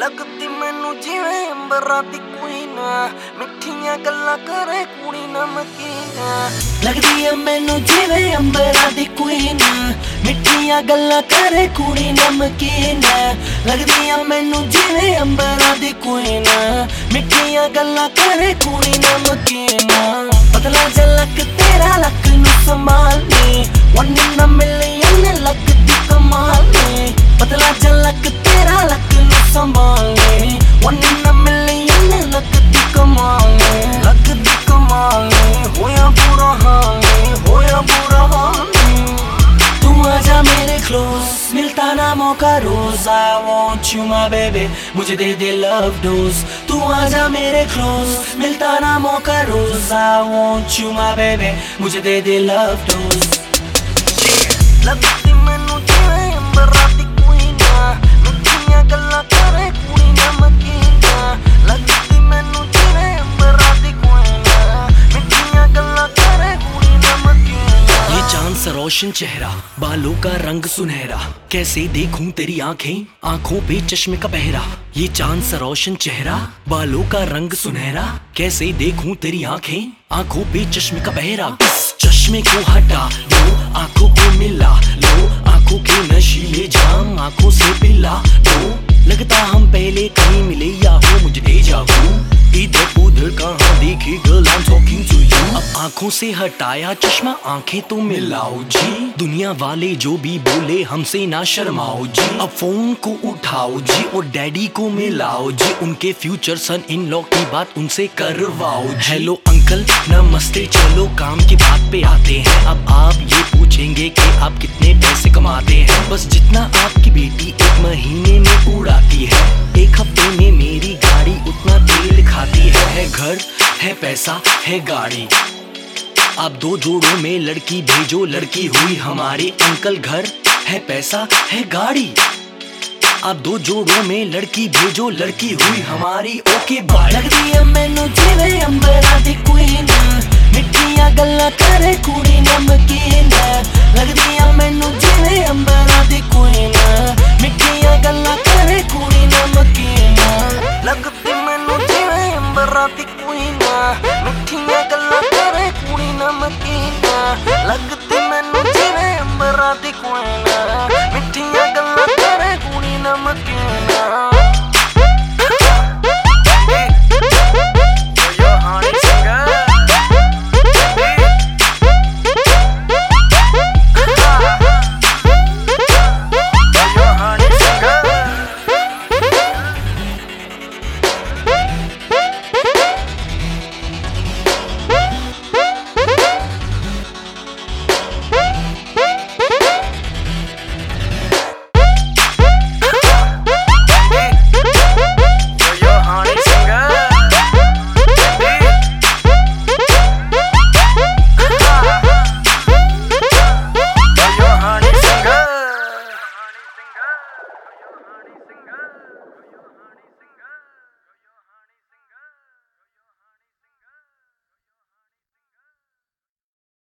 लगती मैनू जिवें अंबरां दी क्वीन, मिठियां गल्लां करे कुड़ी नमकीन। लगदी ऐ मैनू जिवें अंबरां दी क्वीन, मिठियां गल्लां करे कुड़ी नमकीन। लगदी ऐ मैनू जिवें अंबरां दी क्वीन, मिठियां गल्लां करे कुड़ी नमकीन। पतला झलक तेरा लक नू संभालने, वन इन अ मिलियन लगदी कमाल ने। पतला झलक तेरा लक नू संभालने, वन इन अ मिलियन लगदी कमाल ने। लगदी कमाल ने, होया बुरा हाल ने, होया बुरा हाल ने। तू आजा मेरे क्लोज, मिलता ना मौका रोज। I want you my baby, मुझे दे दे love dose। तू आजा मेरे क्लोज, मिलता ना मौका रोज। I want you my baby, मुझे दे दे love dose। लगती मैनू जिवें अंबरां दी क्वीन, मिठियां गल्लां करे कुड़ी नमकीन। लगती मैनू जिवें अंबरां दी क्वीन, मिठियां गल्लां करे कुड़ी नमकीन। ये चांद सा रोशन चेहरा, बालों का रंग सुनहरा, कैसे देखूं तेरी आंखें, आंखों पे चश्मे का पहरा। ये चांद सा रोशन चेहरा, बालों का रंग सुनहरा, कैसे देखूं तेरी आंखें, आंखों पे चश्मे का पहरा। चश्मे को हटा दो, आंखों को मिला लो, आंखों के नशीले जाम आंखों से पिला दो। लगता हम पहले कहीं मिले या हो मुझे डेजा वू। इधर उधर कहाँ देखी girl I am talking to you. अब आंखों से हटाया चश्मा, आंखें तो मिलाओ जी। दुनिया वाले जो भी बोले हमसे ना शर्माओ जी। अब फोन को उठाओ जी और डैडी को मिलाओ जी। उनके फ्यूचर सन इन लॉ की बात उनसे करवाओ जी। हेलो अंकल नमस्ते, चलो काम की बात पे आते हैं। अब आप ये पूछेंगे कि आप कितने पैसे कमाते हैं। बस जितना आपकी बेटी एक महीने में उड़ाती है, एक हफ्ते में मेरी गाड़ी उतना तेल खाती है। घर है पैसा है गाड़ी, आप दो जोड़ों में लड़की भेजो, लड़की हुई हमारी। अंकल घर है पैसा है गाड़ी, आप दो जोड़ों में लड़की भेजो, लड़की हुई हमारी। Okay bye. लगदी ऐ मैनू जिवें अंबरां दी क्वीन, मिठियां गल्लां करे कुड़ी नमकीन। लगदी ऐ मैनू जिवें अंबरां दी क्वीन, मिठियां गल्लां करे कुड़ी नमकीन। लगदी मैनू जिवें अंबरां दी क्वीन, मिठियां गल्लां करे कुड़ी नमकीन। लगदी मैनू जिवें अंबरां दी क्वीन,